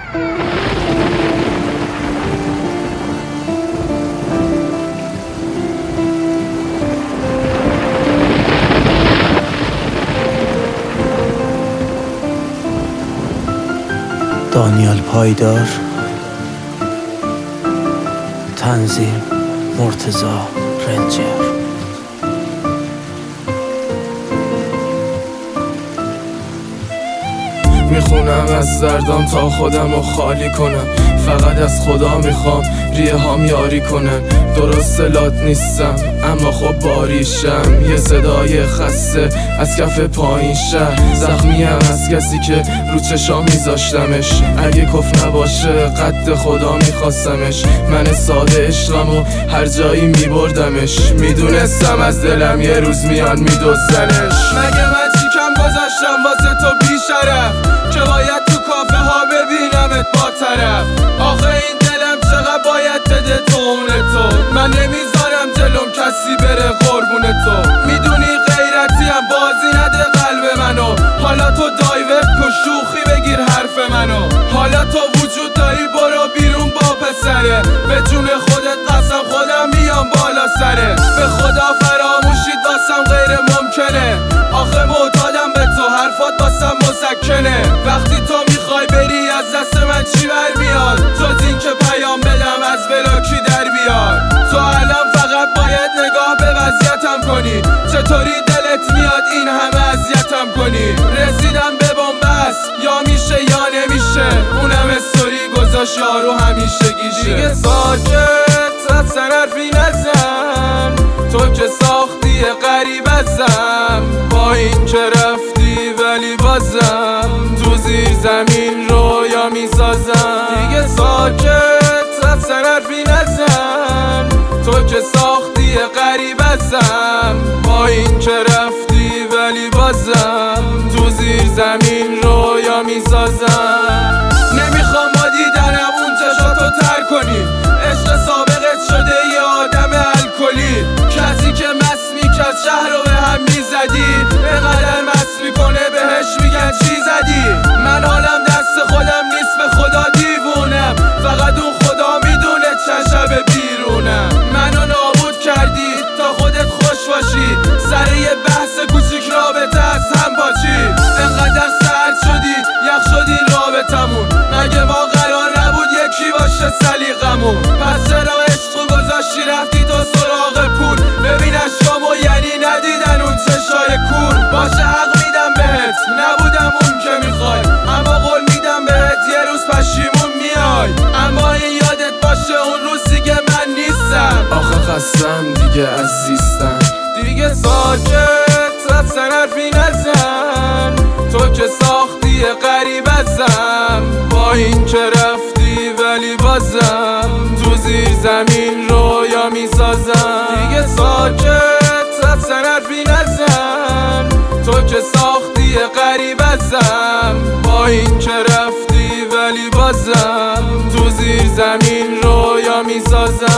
دانیال پایدار، تنظیم مرتضی رنجر. میخونم از دردام تا خودمو خالی کنم، فقط از خدا میخوام ریه هام یاری کنن. درست لات نیستم اما خب باریشم، یه صدای خسته از کف پایین شهر. زخمیم از کسی که رو چشام میذاشتمش، اگه کف نباشه قد خدا میخواستمش. من ساده عشقمو هر جایی میبردمش، میدونستم از دلم یه روز میان میدزدنش. مگه من چی کم گذاشتم واسه تو بیشرف که باید تو کافه ها ببینمت با طرف؟ آخه این دلم چقدر باید بده تونه تو، من نمیذارم جلوم کسی بره قربون تو. میدونی غیرتیم بازی نده قلب منو، حالا تو دایورت کن شوخی بگیر حرف منو. حالا تو وجود داری برو بیرون با پسره، به جون خودت قسم خودم میام بالا سره. به خدا فراموشید واسم غیر ممکنه، آخه معتادم به تو حرفات واسم مسکنه. وقتی تو میخوای بری از دست من چی برمیاد، جز این که پیام بدم از بلاکی در بیار. تو الان فقط باید نگاه به وضعیتم کنی، چطوری دلت میاد این همه اذیتم کنی؟ رسیدم به بنبست یا میشه یا نمیشه، اونم استوری گذاشت یارو همیشگیشه. دیگه ساکت اصلا حرفی نزن، تو که ساختی غریب ازم. با این که رفتی ولی بازم تو زیر زمین رویا میسازم. دیگه ساکت اصلا حرفی نزن، تو که ساختی غریب ازم. با این که رفتی ولی بازم تو زیر زمین رویا میسازم. نمیخوام با دیدنم اون چشاتو تر کنی، عشق سابقت شده یه آدم الکلی. کسی که مست میکرد شهر رو به هم میزدی، اینقدر مست میکنه بهش میگن چی زدی؟ من حالم دست خودم نیست به خدا دیوونم، فقط اون خدا میدونه چند شب بیرونم. منو نابود کردی تا خودت خوش باشی، سر یه بحث کوچیک رابطه از هم پاچی. اینقدر سرد شدی یخ شدی رابطمون، مگه ما قرار نبود یکی باشه سلیقمون؟ پس چرا عشقو گذاشتی رفتی تو سراغ پول؟ ببین اشکامو یعنی ندیدن اون چشای کور. باشه حق میدم بهت نبودم اون که میخوای، اما قول میدم بهت یه روز پشیمون میای. اما این یادت باشه اون روز دیگه من نیستم، آخه خستم دیگه از زیستم. دیگه ساکت اصلا حرفی نزن، تو که ساختی غریب ازم. با این که رفتی ولی بازم تو زیر زمین رویا میسازم. دیگه ساکت اصلا حرفی نزن، تو که ساختی غریب ازم. با این که رفتی ولی بازم تو زیر زمین رویا میسازم.